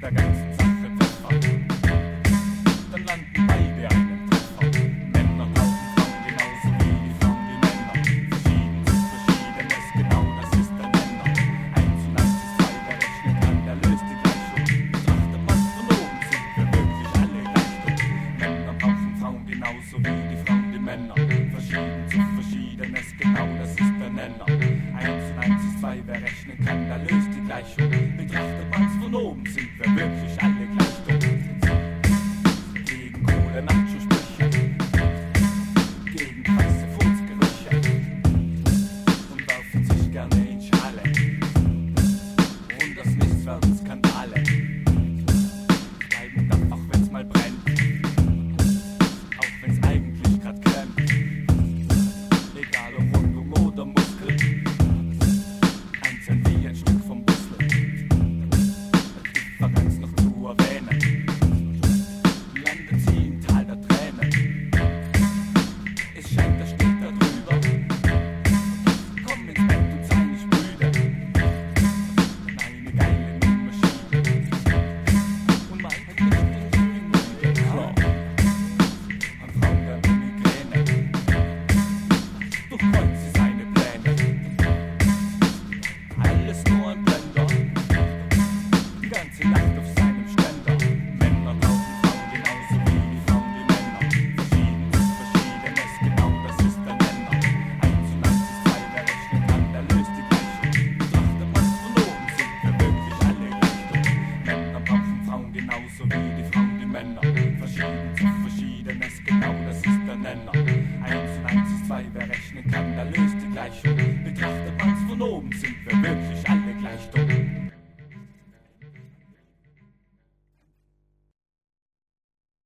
der ganzen Sache Pfeffer. Dann landen beide einen Treffer. Männer brauchen Frauen genauso wie die Frauen die Männer. Verschieden sind Verschiedenes, genau das ist der Nenner. 1 und 1 ist 2, wer rechnen kann, der löst die Gleichung. Betrachtet man von oben, sind wir wirklich alle gleich dumm. Männer brauchen Frauen genauso wie die Frauen die Männer. Verschieden sind Verschiedenes, genau das ist der Nenner. 1 und 1 ist 2, wer rechnen kann, der löst die Gleichung. Betrachtet man's von oben, sind wir wirklich alle gleich dumm. Gegen Kohle, Nacht,